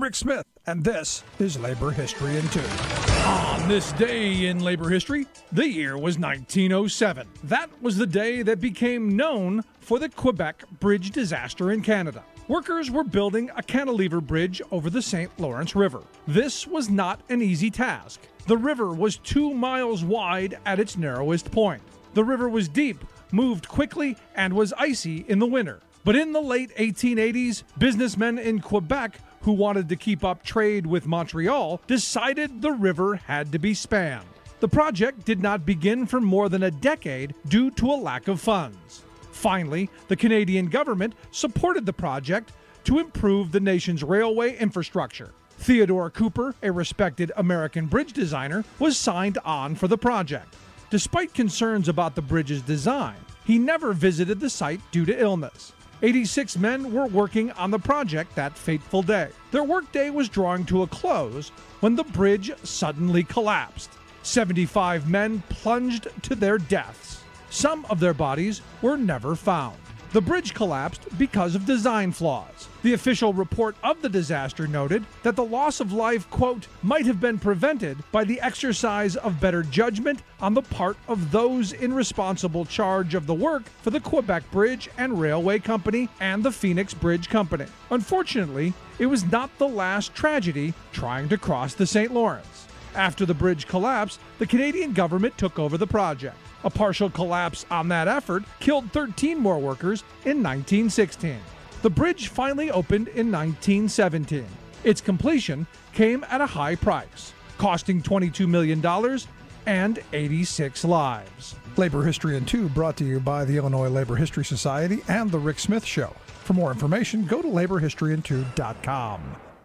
Rick Smith, and this is Labor History in 2. On this day in labor history, the year was 1907. That was the day that became known for the Quebec Bridge disaster in Canada. Workers were building a cantilever bridge over the St. Lawrence River. This was not an easy task. The river was 2 miles wide at its narrowest point. The river was deep, moved quickly, and was icy in the winter. But in the late 1880s, businessmen in Quebec who wanted to keep up trade with Montreal decided the river had to be spanned. The project did not begin for more than a decade due to a lack of funds. Finally, the Canadian government supported the project to improve the nation's railway infrastructure. Theodore Cooper, a respected American bridge designer, was signed on for the project. Despite concerns about the bridge's design, he never visited the site due to illness. 86 men were working on the project that fateful day. Their workday was drawing to a close when the bridge suddenly collapsed. 75 men plunged to their deaths. Some of their bodies were never found. The bridge collapsed because of design flaws. The official report of the disaster noted that the loss of life, quote, might have been prevented by the exercise of better judgment on the part of those in responsible charge of the work for the Quebec Bridge and Railway Company and the Phoenix Bridge Company. Unfortunately, it was not the last tragedy trying to cross the St. Lawrence. After the bridge collapsed, the Canadian government took over the project. A partial collapse on that effort killed 13 more workers in 1916. The bridge finally opened in 1917. Its completion came at a high price, costing $22 million and 86 lives. Labor History in 2 brought to you by the Illinois Labor History Society and The Rick Smith Show. For more information, go to laborhistoryin2.com.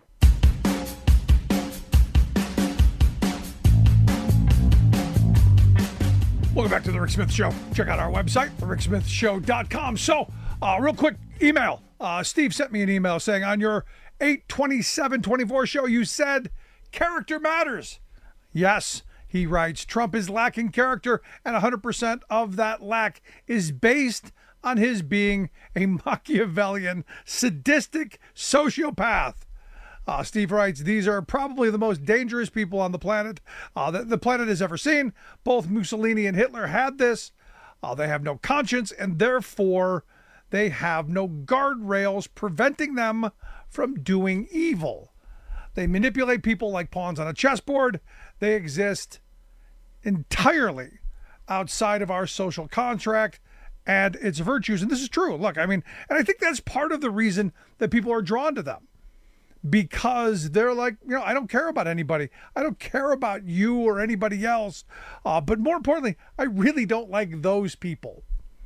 Welcome back to The Rick Smith Show. Check out our website, thericksmithshow.com. So, real quick email. Steve sent me an email saying on your 8/27/24 show, you said character matters. Yes, he writes, Trump is lacking character, and 100% of that lack is based on his being a Machiavellian, sadistic sociopath. Steve writes, these are probably the most dangerous people on the planet that the planet has ever seen. Both Mussolini and Hitler had this. They have no conscience, and therefore they have no guardrails preventing them from doing evil. They manipulate people like pawns on a chessboard. They exist entirely outside of our social contract and its virtues. And this is true. Look, I mean, and I think that's part of the reason that people are drawn to them. Because they're like, I don't care about anybody. I don't care about you or anybody else. But more importantly, I really don't like those people.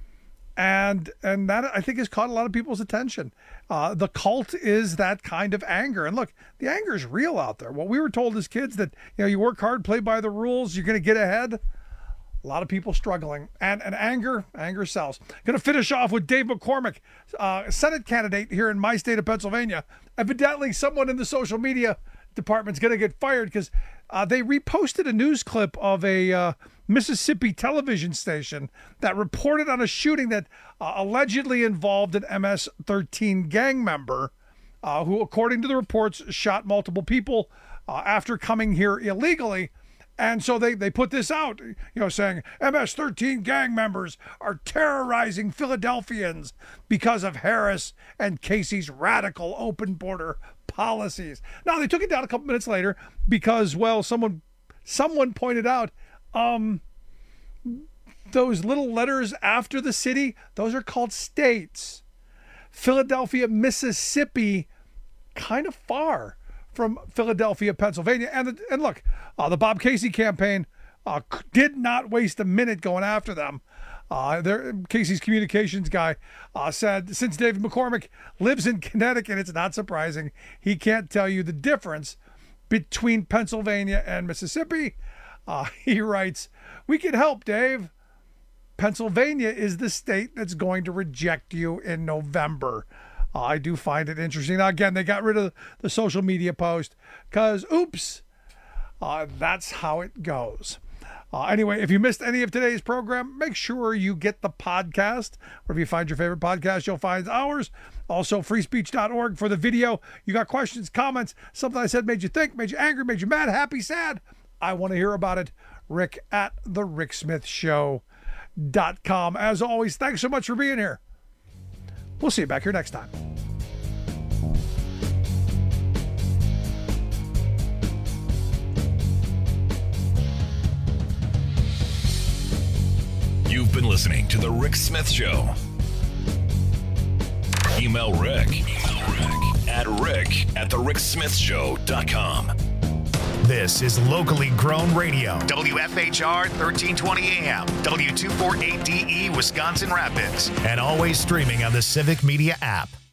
And that, I think, has caught a lot of people's attention. The cult is that kind of anger. And look, the anger is real out there. What we were told as kids that, you work hard, play by the rules, you're going to get ahead. A lot of people struggling. And anger sells. Going to finish off with Dave McCormick, Senate candidate here in my state of Pennsylvania. Evidently, someone in the social media department's going to get fired because they reposted a news clip of a Mississippi television station that reported on a shooting that allegedly involved an MS-13 gang member who, according to the reports, shot multiple people after coming here illegally. And so they put this out, saying MS-13 gang members are terrorizing Philadelphians because of Harris and Casey's radical open border policies. Now, they took it down a couple minutes later because, well, someone pointed out those little letters after the city, those are called states. Philadelphia, Mississippi, kind of far from Philadelphia, Pennsylvania. And look, the Bob Casey campaign did not waste a minute going after them. Casey's communications guy said, since David McCormick lives in Connecticut, it's not surprising he can't tell you the difference between Pennsylvania and Mississippi. He writes, we can help, Dave. Pennsylvania is the state that's going to reject you in November. I do find it interesting. Now, again, they got rid of the social media post because, oops, that's how it goes. Anyway, if you missed any of today's program, make sure you get the podcast. Wherever you find your favorite podcast, you'll find ours. Also, freespeech.org for the video. You got questions, comments, something I said made you think, made you angry, made you mad, happy, sad. I want to hear about it. Rick at thericksmithshow.com. As always, thanks so much for being here. We'll see you back here next time. You've been listening to The Rick Smith Show. Email Rick at rick@thericksmithshow.com. This is locally grown radio. WFHR 1320 AM, W248DE, Wisconsin Rapids, and always streaming on the Civic Media app.